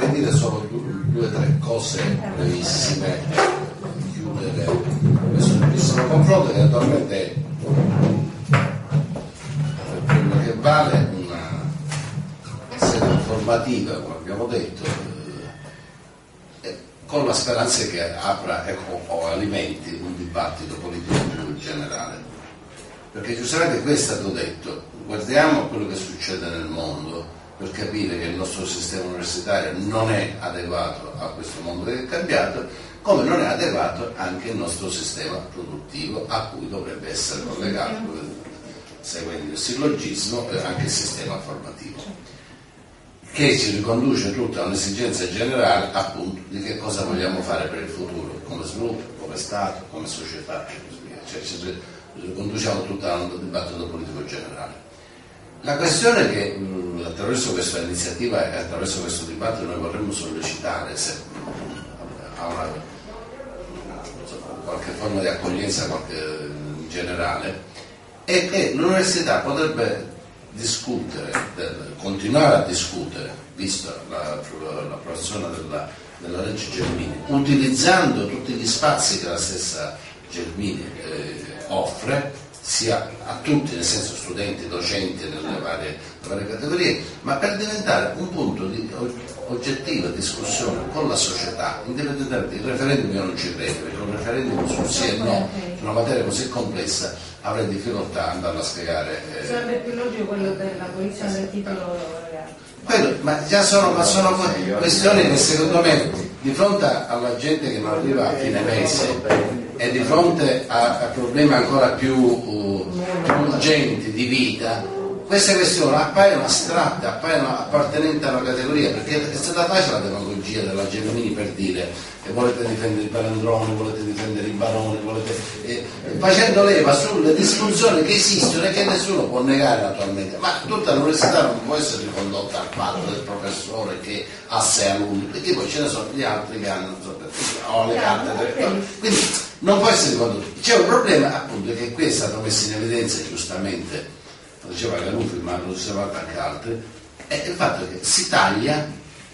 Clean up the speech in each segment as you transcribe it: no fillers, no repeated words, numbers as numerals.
vorrei dire solo due o tre cose brevissime, chiudere questo brevissimo confronto, che naturalmente è quello che vale una sede informativa, come abbiamo detto, con la speranza che apra o alimenti un dibattito politico più generale. Perché giustamente questo è stato detto, guardiamo quello che succede nel mondo per capire che il nostro sistema universitario non è adeguato a questo mondo che è cambiato, come non è adeguato anche il nostro sistema produttivo, a cui dovrebbe essere collegato, seguendo il sillogismo, anche il sistema formativo, che ci riconduce tutta a un'esigenza generale, appunto, di che cosa vogliamo fare per il futuro, come sviluppo, come Stato, come società e così via. Cioè ci riconduciamo tutta a un dibattito politico generale. La questione che attraverso questa iniziativa e attraverso questo dibattito noi vorremmo sollecitare, se ha qualche forma di accoglienza in generale, è che l'università potrebbe discutere, continuare a discutere, vista l'approvazione della legge Gelmini, utilizzando tutti gli spazi che la stessa Gelmini offre, sia a tutti, nel senso studenti, docenti, nelle varie categorie, ma per diventare un punto di oggettiva discussione con la società, indipendentemente il referendum. Io non ci credo, perché un referendum sul sì e no su una materia così complessa avrei difficoltà ad andarla a spiegare. Sarebbe più logico quello dell'abolizione del titolo, ragazzi. Ma sono questioni che secondo me, di fronte alla gente che non arriva a fine mese e di fronte a problemi ancora più urgenti di vita, queste questioni appaiono astratte, appaiono appartenenti a una categoria, perché è stata facile la demagogia della Gelmini per dire che volete difendere i palandroni, volete difendere i baroni, facendo leva sulle disfunzioni che esistono e che nessuno può negare naturalmente, ma tutta l'università non può essere ricondotta al fatto del professore che ha 6 alunni, perché poi ce ne sono gli altri che hanno le cattedre, quindi non può essere ricondotto. C'è un problema appunto che qui è stato messo in evidenza giustamente, lo diceva Canufi, ma lo diceva anche altri, è il fatto che si taglia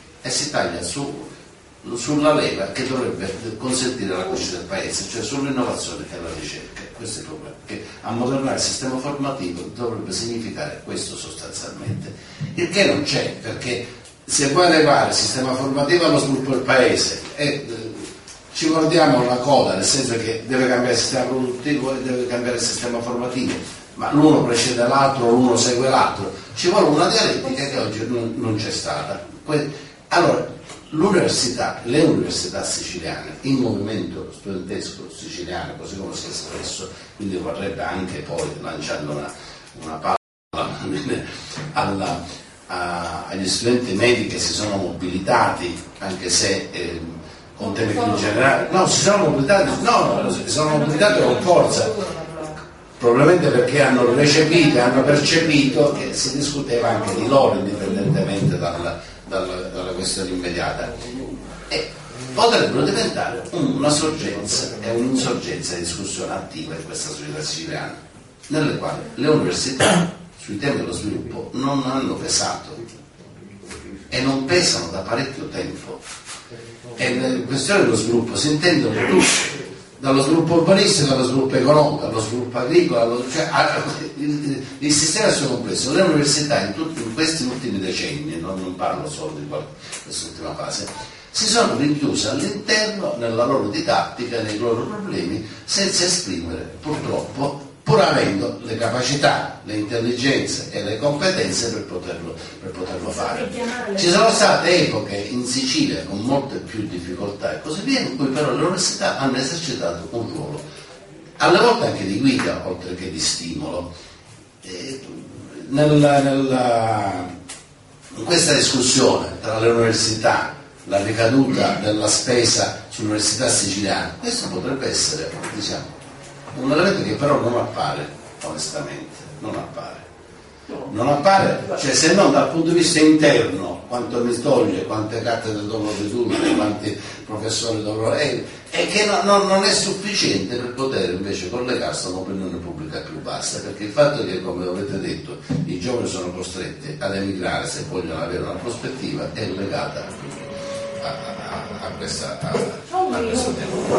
sulla leva che dovrebbe consentire la crescita del paese, cioè sull'innovazione e la ricerca. Questo è il problema, che ammodernare il sistema formativo dovrebbe significare questo sostanzialmente, il che non c'è, perché se vuoi adeguare il sistema formativo allo sviluppo del paese ci guardiamo la coda, nel senso che deve cambiare il sistema produttivo e deve cambiare il sistema formativo, ma l'uno precede l'altro, l'uno segue l'altro, ci vuole una dialettica che oggi non c'è stata. Allora, le università siciliane, il movimento studentesco siciliano, così come si è espresso, quindi vorrebbe anche poi, lanciando una palla agli studenti medi che si sono mobilitati, anche se con temi più generali, si sono mobilitati con forza, probabilmente perché hanno recepito e hanno percepito che si discuteva anche di loro, indipendentemente dalla questione immediata, e potrebbero diventare una sorgenza e un'insorgenza di discussione attiva in questa società siciliana, nelle quali le università sui temi dello sviluppo non hanno pesato e non pesano da parecchio tempo. E nelle questioni dello sviluppo si intendono tutti, dallo sviluppo urbanistico allo sviluppo economico, allo sviluppo agricolo, il sistema è suo complesso. Le università in questi ultimi decenni, non parlo solo di quest'ultima fase, si sono rinchiuse all'interno nella loro didattica, nei loro problemi, senza esprimere purtroppo, pur avendo le capacità, le intelligenze e le competenze per poterlo fare. Ci sono state epoche in Sicilia con molte più difficoltà e così via, in cui però le università hanno esercitato un ruolo, alle volte anche di guida, oltre che di stimolo. In questa discussione tra le università, la ricaduta della spesa sull'università siciliana, questo potrebbe essere, un elemento che però non appare, onestamente, non appare, cioè se non dal punto di vista interno, quanto mi toglie, quante cattedre dovrò ridurre, quanti professori dovrò, e che non è sufficiente per poter invece collegarsi a un'opinione pubblica più vasta, perché il fatto che, come avete detto, i giovani sono costretti ad emigrare se vogliono avere una prospettiva è legata a questo tema.